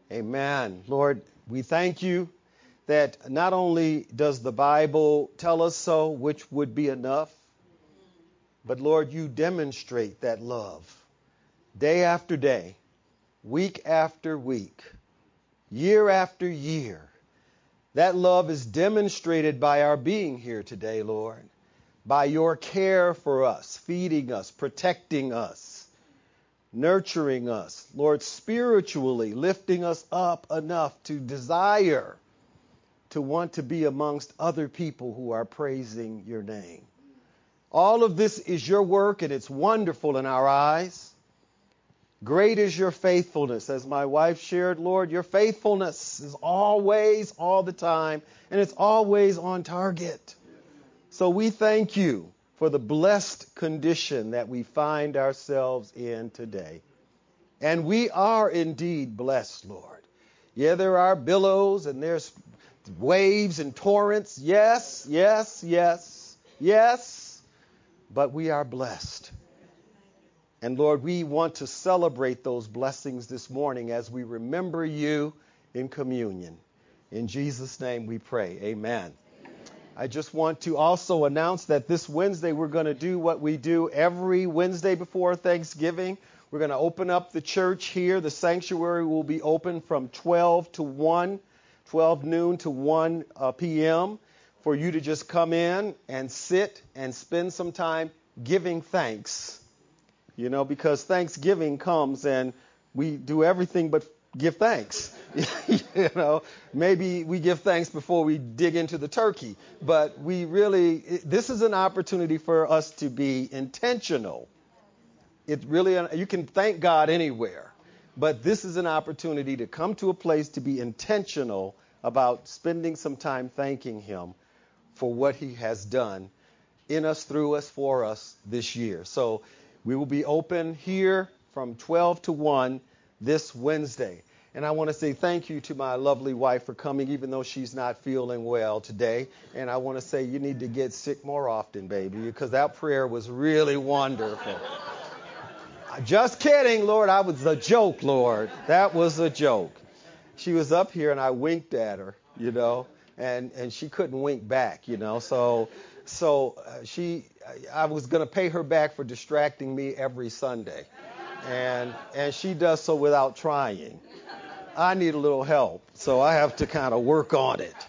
Amen. Lord, we thank you that not only does the Bible tell us so, which would be enough, but Lord, you demonstrate that love day after day, week after week, year after year. That love is demonstrated by our being here today, Lord, by your care for us, feeding us, protecting us, nurturing us, Lord, spiritually lifting us up enough to desire to want to be amongst other people who are praising your name. All of this is your work, and it's wonderful in our eyes. Great is your faithfulness. As my wife shared, Lord, your faithfulness is always, all the time, and it's always on target. So we thank you for the blessed condition that we find ourselves in today. And we are indeed blessed, Lord. Yeah, there are billows and there's waves and torrents. Yes, yes, yes, yes. But we are blessed. And Lord, we want to celebrate those blessings this morning as we remember you in communion. In Jesus' name we pray. Amen. I just want to also announce that this Wednesday we're going to do what we do every Wednesday before Thanksgiving. We're going to open up the church here. The sanctuary will be open from 12 noon to 1 p.m. for you to just come in and sit and spend some time giving thanks. You know, because Thanksgiving comes and we do everything but give thanks. You know, maybe we give thanks before we dig into the turkey, but this is an opportunity for us to be intentional. You can thank God anywhere, but this is an opportunity to come to a place to be intentional about spending some time thanking him for what he has done in us, through us, for us this year. So we will be open here from 12 to 1 this Wednesday. And I want to say thank you to my lovely wife for coming, even though she's not feeling well today. And I want to say you need to get sick more often, baby, because that prayer was really wonderful. Just kidding, Lord. I was a joke, Lord. That was a joke. She was up here and I winked at her, you know, and she couldn't wink back, you know. So I was going to pay her back for distracting me every Sunday. And she does so without trying. I need a little help, so I have to kind of work on it.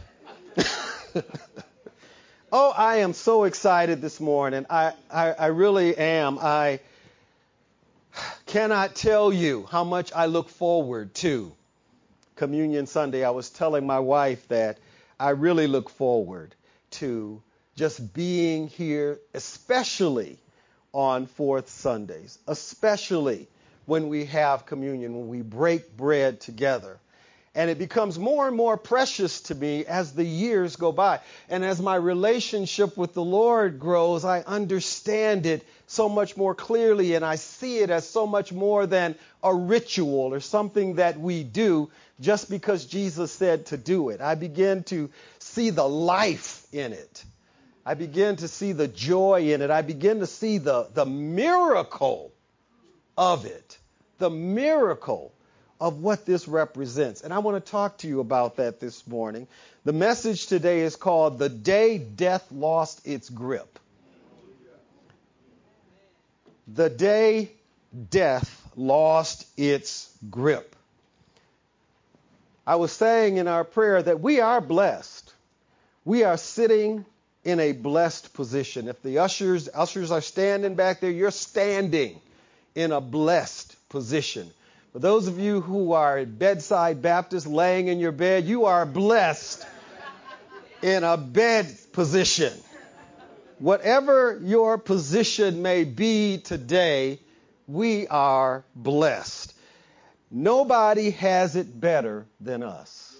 Oh, I am so excited this morning. I really am. I cannot tell you how much I look forward to Communion Sunday. I was telling my wife that I really look forward to just being here, especially on Fourth Sundays, especially when we have communion, when we break bread together. And it becomes more and more precious to me as the years go by. And as my relationship with the Lord grows, I understand it so much more clearly, and I see it as so much more than a ritual or something that we do just because Jesus said to do it. I begin to see the life in it. I begin to see the joy in it. I begin to see the miracle of it, the miracle of what this represents. And I want to talk to you about that this morning. The message today is called The Day Death Lost Its Grip. The day death lost its grip. I was saying in our prayer that we are blessed. We are sitting in a blessed position. If the ushers are standing back there, you're standing in a blessed position. For those of you who are bedside Baptists laying in your bed, you are blessed in a bed position. Whatever your position may be today, we are blessed. Nobody has it better than us.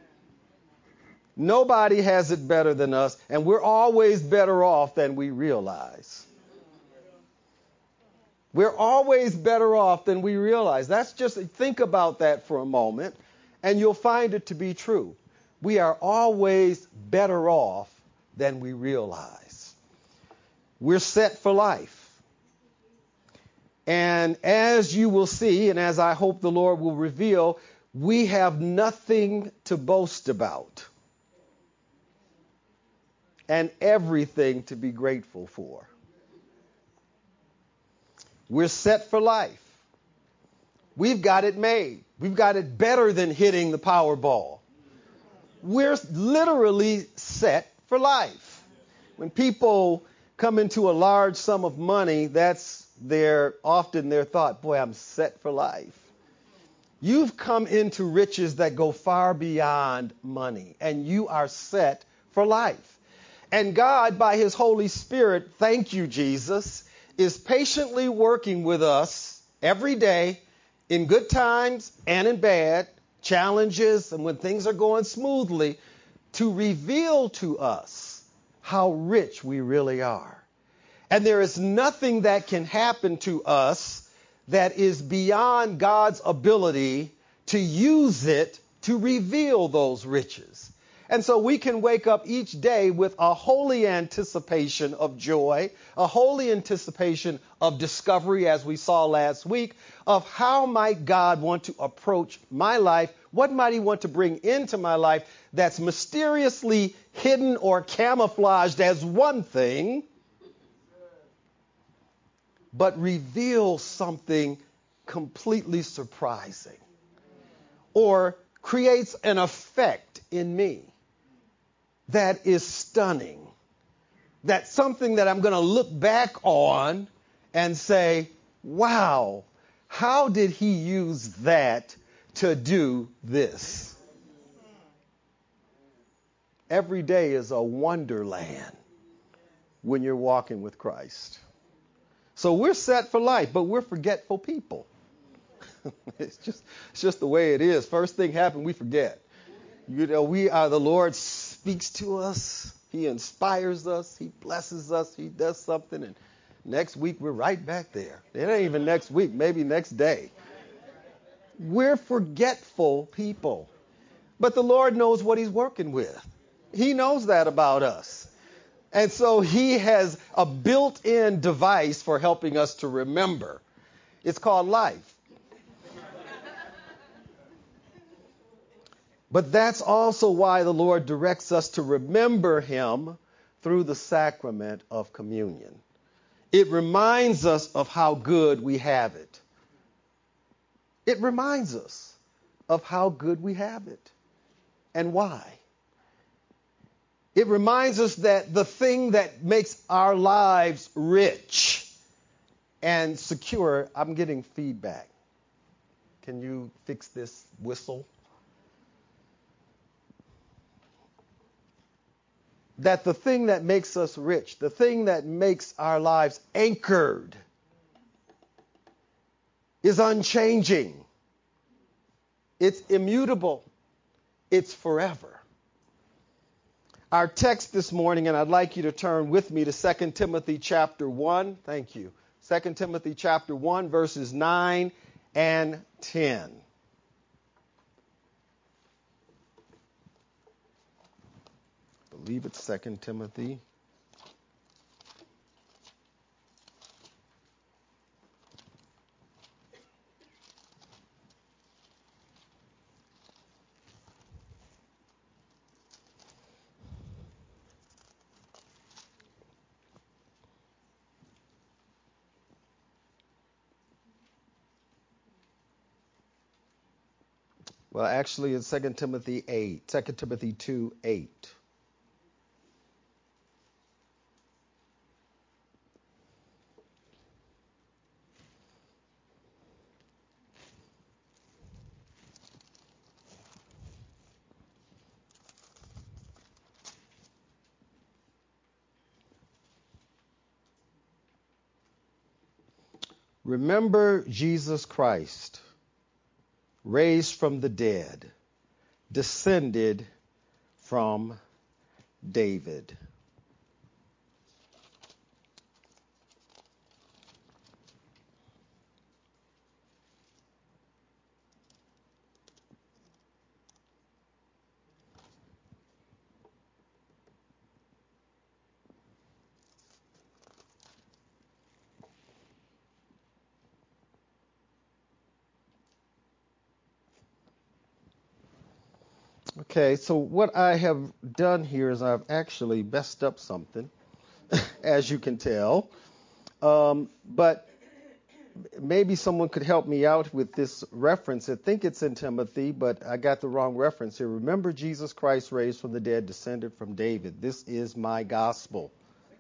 Nobody has it better than us, and we're always better off than we realize. We're always better off than we realize. Think about that for a moment, and you'll find it to be true. We are always better off than we realize. We're set for life. And as you will see, and as I hope the Lord will reveal, we have nothing to boast about and everything to be grateful for. We're set for life. We've got it made. We've got it better than hitting the Powerball. We're literally set for life. When people come into a large sum of money, that's often their thought, boy, I'm set for life. You've come into riches that go far beyond money, and you are set for life. And God, by his Holy Spirit, thank you, Jesus, is patiently working with us every day in good times and in bad, challenges, and when things are going smoothly, to reveal to us how rich we really are. And there is nothing that can happen to us that is beyond God's ability to use it to reveal those riches. And so we can wake up each day with a holy anticipation of joy, a holy anticipation of discovery, as we saw last week, of how might God want to approach my life, what might he want to bring into my life that's mysteriously hidden or camouflaged as one thing, but reveals something completely surprising or creates an effect in me that is stunning. That's something that I'm going to look back on and say, wow, how did he use that to do this? Every day is a wonderland when you're walking with Christ. So we're set for life, but we're forgetful people. It's just the way it is. First thing happened, we forget. The Lord speaks to us. He inspires us. He blesses us. He does something. And next week, we're right back there. It ain't even next week, maybe next day. We're forgetful people. But the Lord knows what he's working with. He knows that about us. And so he has a built-in device for helping us to remember. It's called life. But that's also why the Lord directs us to remember him through the sacrament of communion. It reminds us of how good we have it. It reminds us of how good we have it and why. It reminds us that the thing that makes our lives rich and secure, I'm getting feedback. Can you fix this whistle? That the thing that makes us rich, the thing that makes our lives anchored, is unchanging. It's immutable. It's forever. Our text this morning, and I'd like you to turn with me to 2 Timothy chapter 1. Thank you. 2 Timothy chapter 1, verses 9 and 10. I believe it's 2 Timothy. Well, actually, it's 2 Timothy 8, 2 Timothy 2, 8. Remember Jesus Christ, raised from the dead, descended from David. Okay, so what I have done here is I've actually messed up something, as you can tell. But maybe someone could help me out with this reference. I think it's in Timothy, but I got the wrong reference here. Remember, Jesus Christ raised from the dead, descended from David. This is my gospel.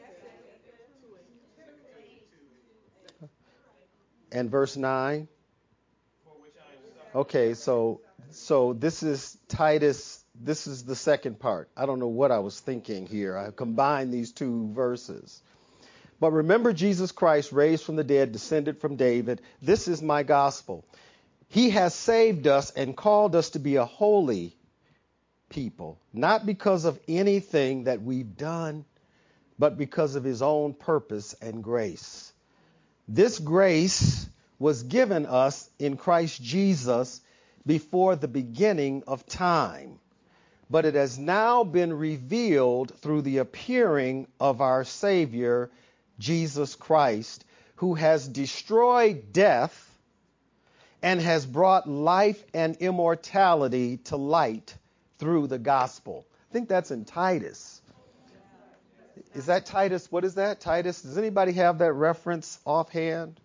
And verse 9. Okay, so this is Titus. This is the second part. I don't know what I was thinking here. I combined these two verses. But remember, Jesus Christ raised from the dead, descended from David. This is my gospel. He has saved us and called us to be a holy people, not because of anything that we've done, but because of his own purpose and grace. This grace was given us in Christ Jesus before the beginning of time, but it has now been revealed through the appearing of our Savior, Jesus Christ, who has destroyed death and has brought life and immortality to light through the gospel. I think that's in Titus. Is that Titus? What is that? Titus? Does anybody have that reference offhand?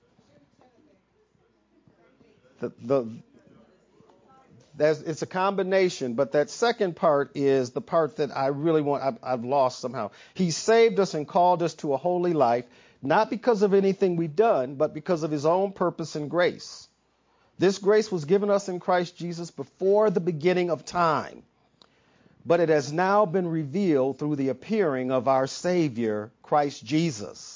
It's a combination, but that second part is the part that I really want. I've lost somehow. He saved us and called us to a holy life, not because of anything we've done, but because of his own purpose and grace. This grace was given us in Christ Jesus before the beginning of time, but it has now been revealed through the appearing of our Savior, Christ Jesus.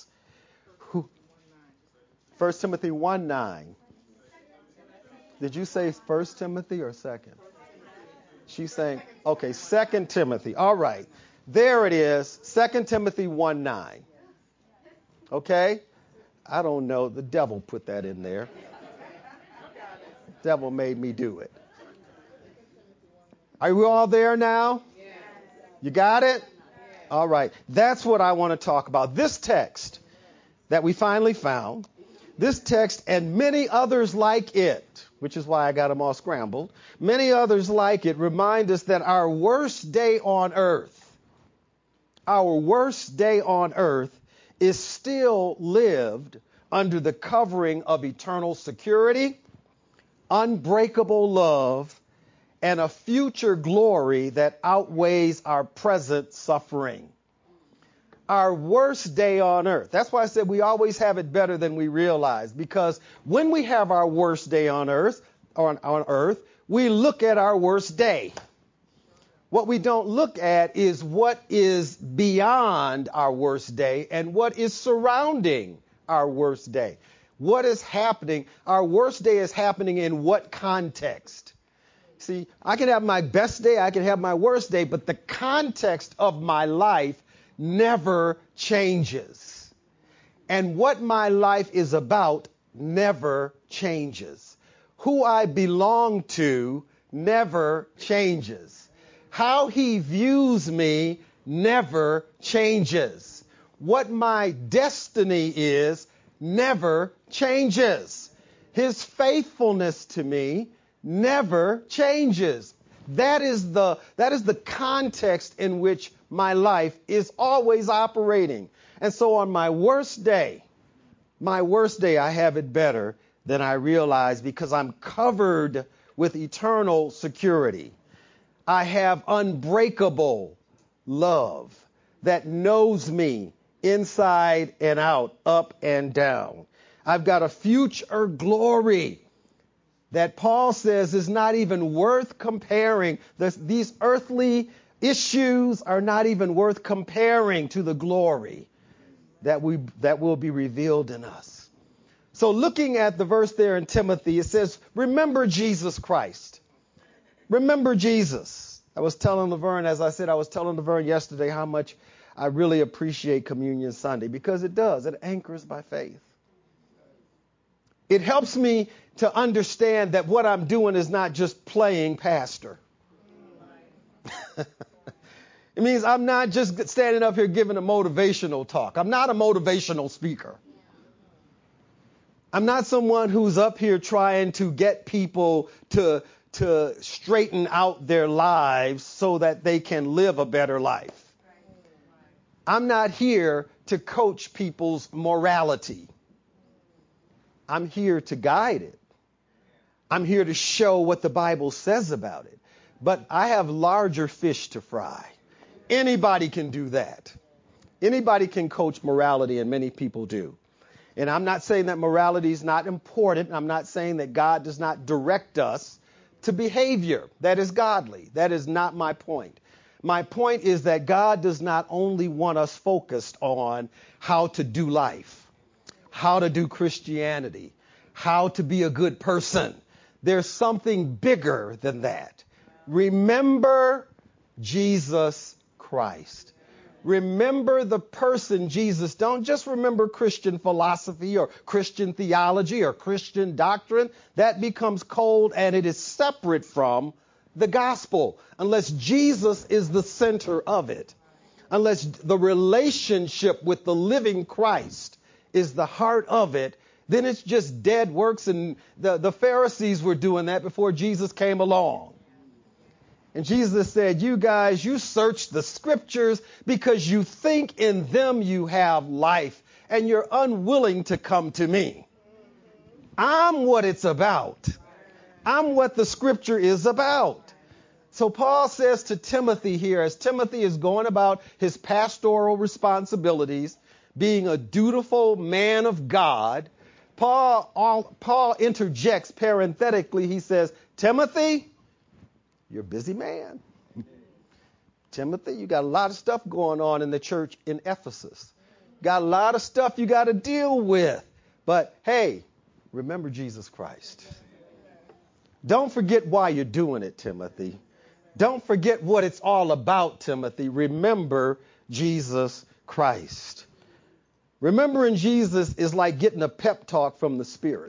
1 Timothy 1:9. Did you say 1 Timothy or 2nd? She's saying, okay, 2 Timothy. All right. There it is, 2 Timothy 1:9. Okay? I don't know. The devil put that in there. The devil made me do it. Are we all there now? You got it? All right. That's what I want to talk about. This text that we finally found, this text and many others like it, which is why I got them all scrambled. Many others like it remind us that our worst day on earth is still lived under the covering of eternal security, unbreakable love, and a future glory that outweighs our present suffering. Our worst day on earth. That's why I said we always have it better than we realize, because when we have our worst day on earth, we look at our worst day. What we don't look at is what is beyond our worst day and what is surrounding our worst day. What is happening? Our worst day is happening in what context? See, I can have my best day, I can have my worst day, but the context of my life never changes. And what my life is about never changes. Who I belong to never changes. How he views me never changes. What my destiny is never changes. His faithfulness to me never changes. That is the context in which my life is always operating. And so on my worst day, I have it better than I realize because I'm covered with eternal security. I have unbreakable love that knows me inside and out, up and down. I've got a future glory that Paul says is not even worth comparing. These earthly issues are not even worth comparing to the glory that will be revealed in us. So looking at the verse there in Timothy, it says, remember Jesus Christ. Remember Jesus. I was telling Laverne yesterday how much I really appreciate Communion Sunday, because it does. It anchors by faith. It helps me to understand that what I'm doing is not just playing pastor. It means I'm not just standing up here giving a motivational talk. I'm not a motivational speaker. I'm not someone who's up here trying to get people to to straighten out their lives so that they can live a better life. I'm not here to coach people's morality. I'm here to guide it. I'm here to show what the Bible says about it. But I have larger fish to fry. Anybody can do that. Anybody can coach morality, and many people do. And I'm not saying that morality is not important. I'm not saying that God does not direct us to behavior that is godly. That is not my point. My point is that God does not only want us focused on how to do life, how to do Christianity, how to be a good person. There's something bigger than that. Remember Jesus Christ. Remember the person Jesus. Don't just remember Christian philosophy or Christian theology or Christian doctrine. That becomes cold and it is separate from the gospel unless Jesus is the center of it. Unless the relationship with the living Christ is the heart of it, then it's just dead works. And the Pharisees were doing that before Jesus came along. And Jesus said, you guys, you search the scriptures because you think in them you have life and you're unwilling to come to me. I'm what it's about. I'm what the scripture is about. So Paul says to Timothy here, as Timothy is going about his pastoral responsibilities, being a dutiful man of God, Paul interjects parenthetically. He says, Timothy, you're a busy man. Timothy, you got a lot of stuff going on in the church in Ephesus. Got a lot of stuff you got to deal with. But hey, remember Jesus Christ. Don't forget why you're doing it, Timothy. Don't forget what it's all about, Timothy. Remember Jesus Christ. Remembering Jesus is like getting a pep talk from the Spirit.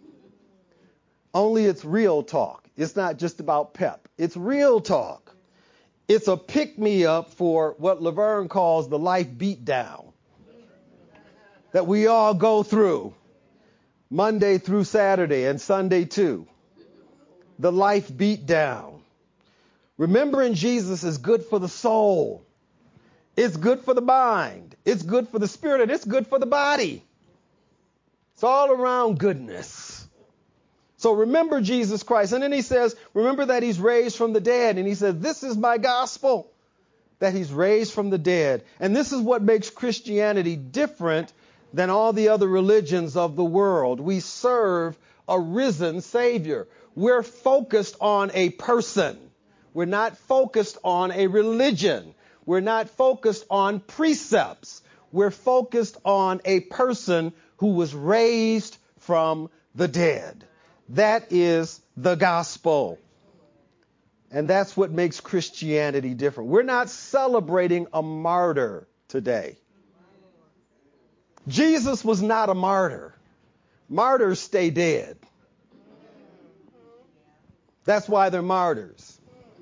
Only it's real talk. It's not just about pep. It's real talk. It's a pick-me-up for what Laverne calls the life beatdown that we all go through Monday through Saturday and Sunday too. The life beatdown. Remembering Jesus is good for the soul. It's good for the mind. It's good for the spirit, and it's good for the body. It's all around goodness. So remember Jesus Christ. And then he says, remember that he's raised from the dead. And he says, this is my gospel, that he's raised from the dead. And this is what makes Christianity different than all the other religions of the world. We serve a risen Savior. We're focused on a person. We're not focused on a religion. We're not focused on precepts. We're focused on a person who was raised from the dead. That is the gospel. And that's what makes Christianity different. We're not celebrating a martyr today. Jesus was not a martyr. Martyrs stay dead. That's why they're martyrs.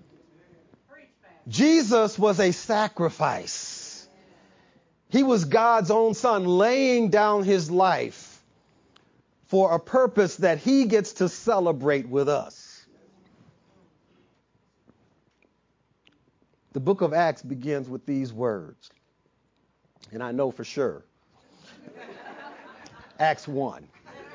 Jesus was a sacrifice. He was God's own son laying down his life for a purpose that he gets to celebrate with us. The book of Acts begins with these words, and I know for sure. Acts 1.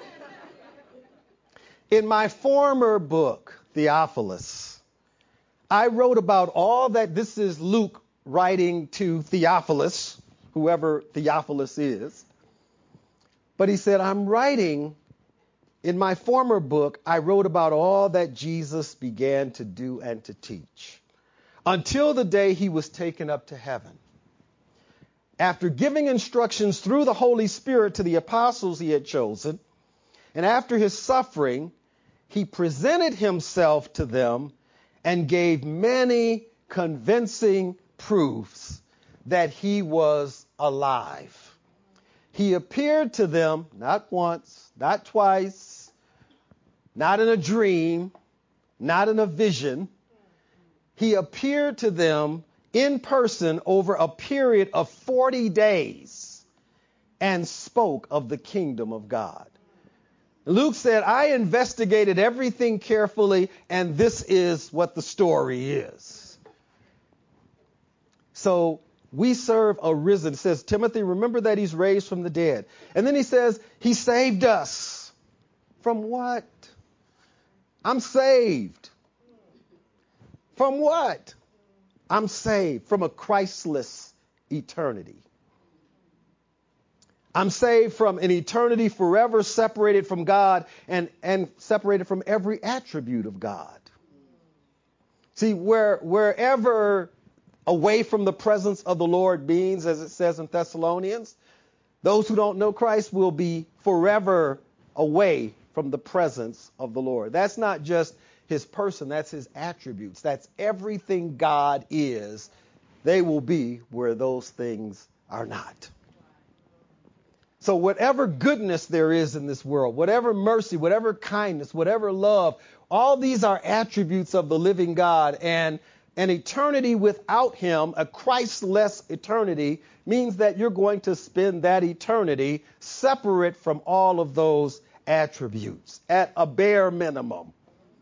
In my former book, Theophilus, I wrote about all that. This is Luke writing to Theophilus, whoever Theophilus is. But he said, I'm writing, in my former book, I wrote about all that Jesus began to do and to teach until the day he was taken up to heaven. After giving instructions through the Holy Spirit to the apostles he had chosen, and after his suffering, he presented himself to them and gave many convincing proofs that he was alive. He appeared to them not once, not twice, not in a dream, not in a vision. He appeared to them in person over a period of 40 days and spoke of the kingdom of God. Luke said, I investigated everything carefully, and this is what the story is. So we serve a risen. It says, Timothy, remember that he's raised from the dead. And then he says, he saved us. From what? I'm saved. From what? I'm saved from a Christless eternity. I'm saved from an eternity forever separated from God and separated from every attribute of God. See, wherever away from the presence of the Lord means, as it says in Thessalonians, those who don't know Christ will be forever away from the presence of the Lord. That's not just his person, that's his attributes. That's everything God is. They will be where those things are not. So whatever goodness there is in this world, whatever mercy, whatever kindness, whatever love, all these are attributes of the living God. And an eternity without him, a Christless eternity, means that you're going to spend that eternity separate from all of those attributes at a bare minimum.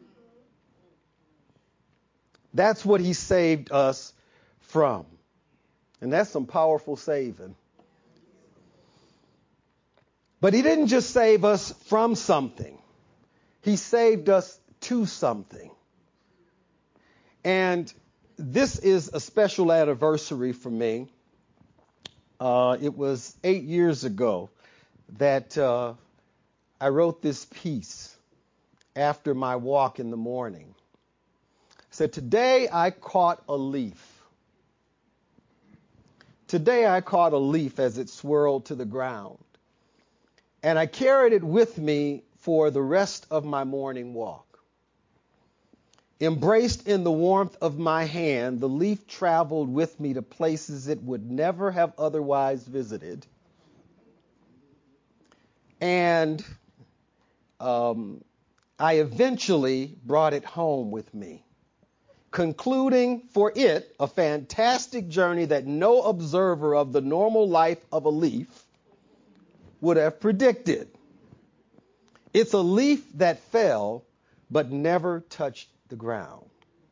That's what he saved us from. And that's some powerful saving. But he didn't just save us from something. He saved us to something. And this is a special anniversary for me. It was 8 years ago that I wrote this piece after my walk in the morning. I said, today I caught a leaf. Today I caught a leaf as it swirled to the ground. And I carried it with me for the rest of my morning walk. Embraced in the warmth of my hand, the leaf traveled with me to places it would never have otherwise visited. And I eventually brought it home with me, concluding for it a fantastic journey that no observer of the normal life of a leaf would have predicted. It's a leaf that fell but never touched the ground.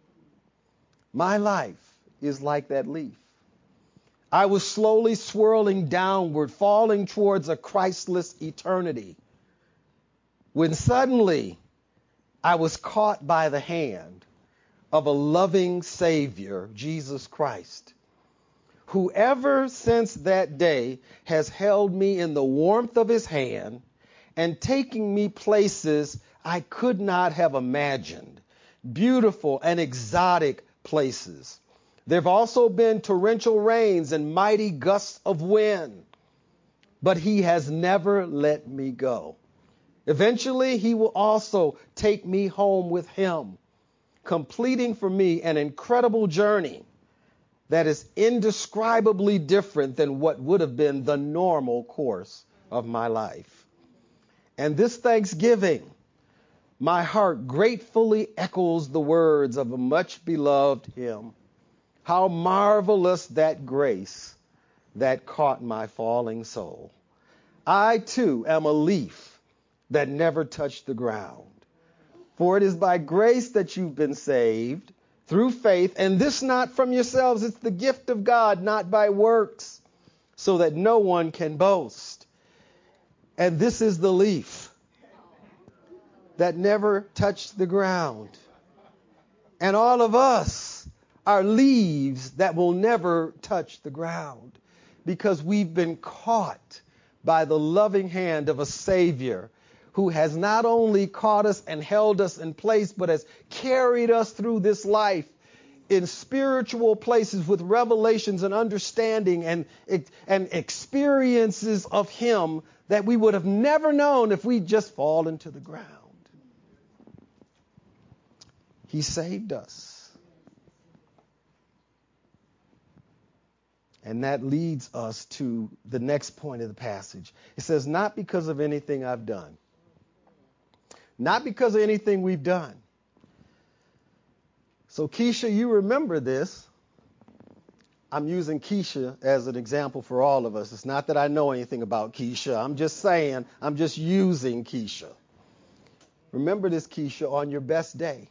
My life is like that leaf. I was slowly swirling downward, falling towards a Christless eternity, when suddenly I was caught by the hand of a loving Savior, Jesus Christ, who ever since that day has held me in the warmth of his hand and taking me places I could not have imagined, beautiful and exotic places. There have also been torrential rains and mighty gusts of wind, but he has never let me go. Eventually, he will also take me home with him, completing for me an incredible journey that is indescribably different than what would have been the normal course of my life. And this Thanksgiving, my heart gratefully echoes the words of a much beloved hymn. How marvelous that grace that caught my falling soul. I too am a leaf that never touched the ground. For it is by grace that you've been saved, through faith, and this not from yourselves. It's the gift of God, not by works, so that no one can boast. And this is the leaf that never touched the ground. And all of us are leaves that will never touch the ground, because we've been caught by the loving hand of a Savior who has not only caught us and held us in place, but has carried us through this life in spiritual places with revelations and understanding and experiences of him that we would have never known if we just fallen to the ground. He saved us. And that leads us to the next point of the passage. It says, not because of anything I've done. Not because of anything we've done. So Keisha, you remember this. I'm using Keisha as an example for all of us. It's not that I know anything about Keisha. I'm just saying, I'm just using Keisha. Remember this, Keisha, on your best day.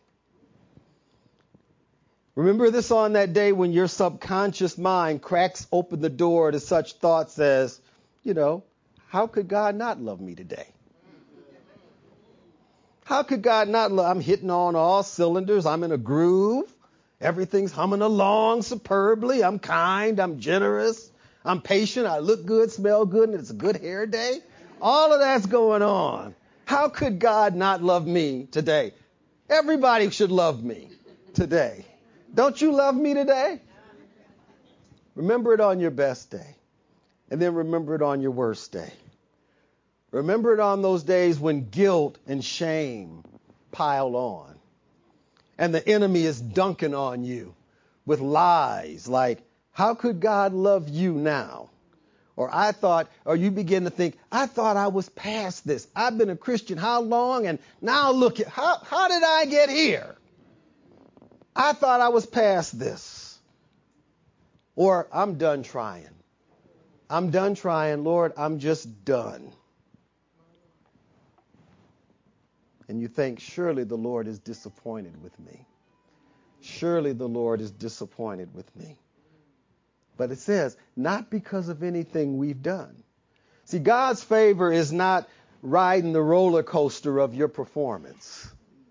Remember this on that day when your subconscious mind cracks open the door to such thoughts as, how could God not love me today? How could God not love? I'm hitting on all cylinders. I'm in a groove. Everything's humming along superbly. I'm kind. I'm generous. I'm patient. I look good, smell good, and it's a good hair day. All of that's going on. How could God not love me today? Everybody should love me today. Don't you love me today? Remember it on your best day. And then remember it on your worst day. Remember it on those days when guilt and shame pile on. And the enemy is dunking on you with lies like, how could God love you now? Or you begin to think, I thought I was past this. I've been a Christian how long? And now look at, how did I get here? I thought I was past this. Or I'm done trying. I'm done trying, Lord, I'm just done. And you think, surely the Lord is disappointed with me. Surely the Lord is disappointed with me. But it says, not because of anything we've done. See, God's favor is not riding the roller coaster of your performance.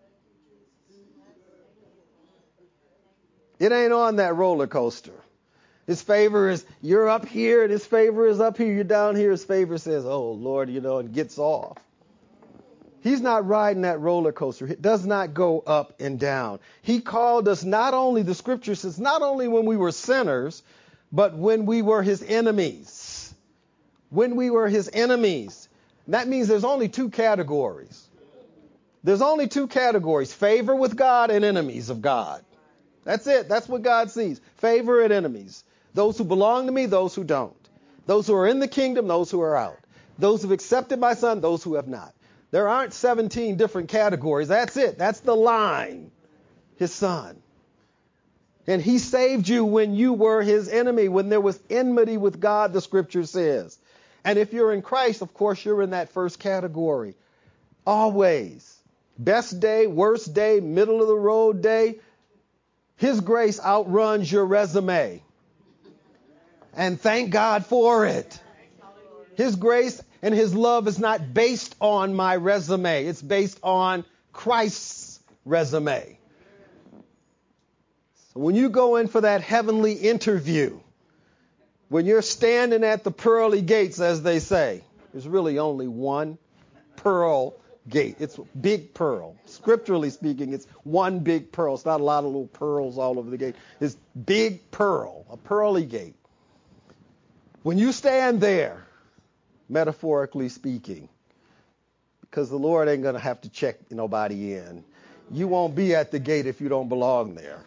It ain't on that roller coaster. His favor is, you're up here, and his favor is up here. You're down here. His favor says, oh, Lord, and gets off. He's not riding that roller coaster. It does not go up and down. He called us not only, the scripture says, not only when we were sinners, but when we were his enemies. When we were his enemies. That means there's only two categories. There's only two categories, favor with God and enemies of God. That's it. That's what God sees. Favor and enemies. Those who belong to me, those who don't. Those who are in the kingdom, those who are out. Those who have accepted my son, those who have not. There aren't 17 different categories. That's it. That's the line. His son. And he saved you when you were his enemy, when there was enmity with God, the scripture says. And if you're in Christ, of course, you're in that first category. Always. Best day, worst day, middle of the road day. His grace outruns your resume. And thank God for it. His grace and his love is not based on my resume. It's based on Christ's resume. So when you go in for that heavenly interview, when you're standing at the pearly gates, as they say, there's really only one pearl gate. It's big pearl. Scripturally speaking, it's one big pearl. It's not a lot of little pearls all over the gate. It's big pearl, a pearly gate. When you stand there, metaphorically speaking, because the Lord ain't going to have to check nobody in. You won't be at the gate if you don't belong there.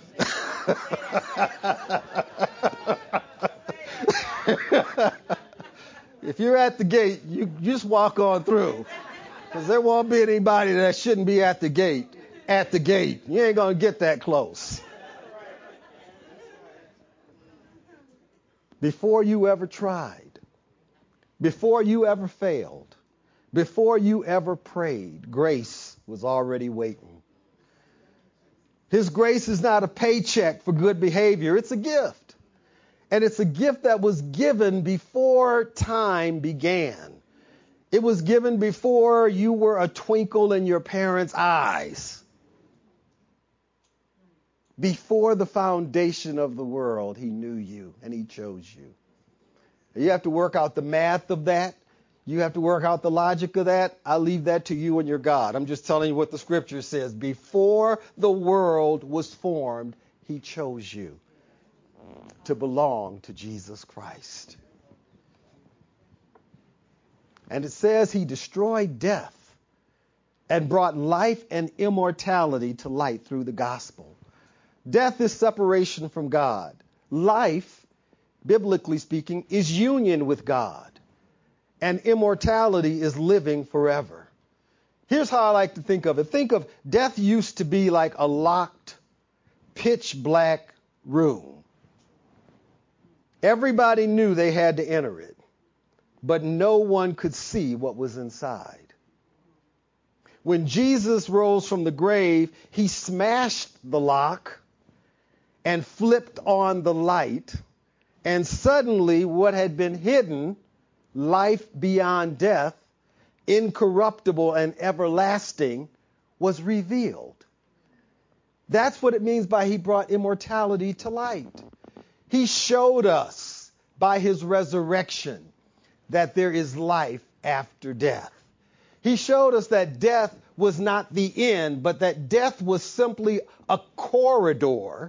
If you're at the gate, you just walk on through. Because there won't be anybody that shouldn't be at the gate. At the gate. You ain't going to get that close. Before you ever tried, before you ever failed, before you ever prayed, grace was already waiting. His grace is not a paycheck for good behavior. It's a gift. And it's a gift that was given before time began. It was given before you were a twinkle in your parents' eyes. Before the foundation of the world, he knew you and he chose you. You have to work out the math of that. You have to work out the logic of that. I leave that to you and your God. I'm just telling you what the scripture says. Before the world was formed, he chose you to belong to Jesus Christ. And it says he destroyed death and brought life and immortality to light through the gospel. Death is separation from God. Life, biblically speaking, is union with God. And immortality is living forever. Here's how I like to think of it. Think of death used to be like a locked, pitch black room. Everybody knew they had to enter it, but no one could see what was inside. When Jesus rose from the grave, he smashed the lock and flipped on the light. And suddenly what had been hidden, life beyond death, incorruptible and everlasting, was revealed. That's what it means by he brought immortality to light. He showed us by his resurrection that there is life after death. He showed us that death was not the end, but that death was simply a corridor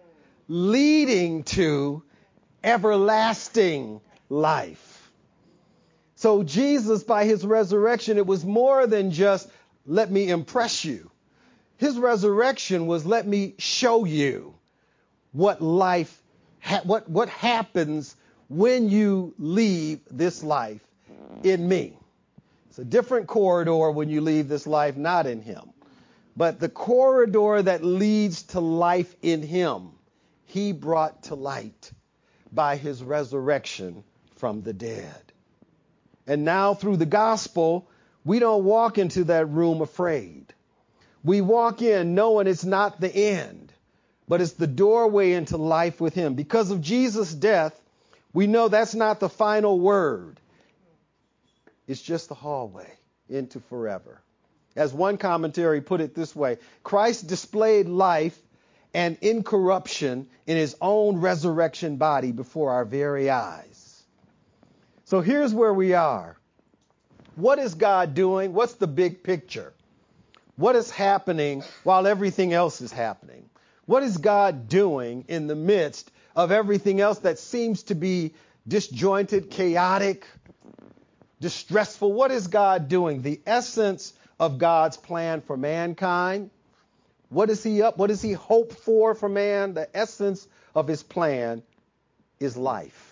leading to everlasting life. So Jesus, by his resurrection, it was more than just, let me impress you. His resurrection was, let me show you what life, what happens when you leave this life in me. It's a different corridor when you leave this life not in him. But the corridor that leads to life in him, he brought to light by his resurrection from the dead. And now through the gospel, we don't walk into that room afraid. We walk in knowing it's not the end, but it's the doorway into life with him. Because of Jesus' death, we know that's not the final word. It's just the hallway into forever. As one commentary put it this way, Christ displayed life and incorruption in his own resurrection body before our very eyes. So here's where we are. What is God doing? What's the big picture? What is happening while everything else is happening? What is God doing in the midst of everything else that seems to be disjointed, chaotic, distressful? What is God doing? The essence of God's plan for mankind. What is he up? What does he hope for man? The essence of his plan is life.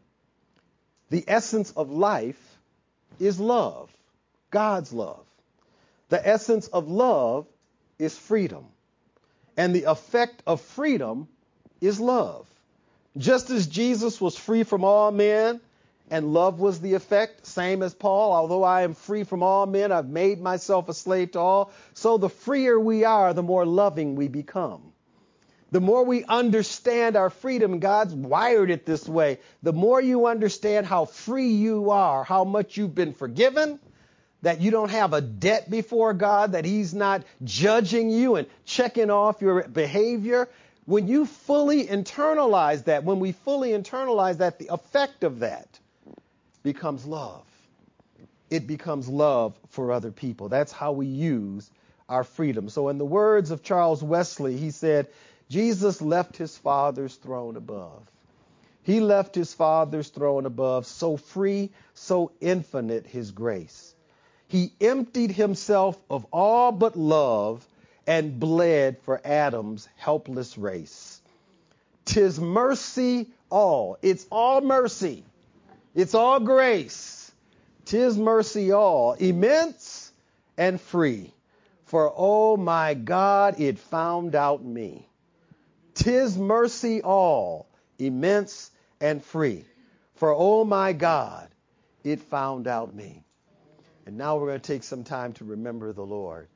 The essence of life is love, God's love. The essence of love is freedom. And the effect of freedom is love. Just as Jesus was free from all men and love was the effect, same as Paul, although I am free from all men, I've made myself a slave to all. So the freer we are, the more loving we become. The more we understand our freedom, God's wired it this way. The more you understand how free you are, how much you've been forgiven, that you don't have a debt before God, that he's not judging you and checking off your behavior. When you fully internalize that, when we fully internalize that, the effect of that becomes love. It becomes love for other people. That's how we use our freedom. So in the words of Charles Wesley, he said, Jesus left his Father's throne above. He left his Father's throne above, so free, so infinite his grace. He emptied himself of all but love and bled for Adam's helpless race. 'Tis mercy all. It's all mercy. It's all grace. 'Tis mercy all, immense and free. For, oh my God, it found out me. 'Tis mercy all, immense and free. For, oh my God, it found out me. And now we're going to take some time to remember the Lord.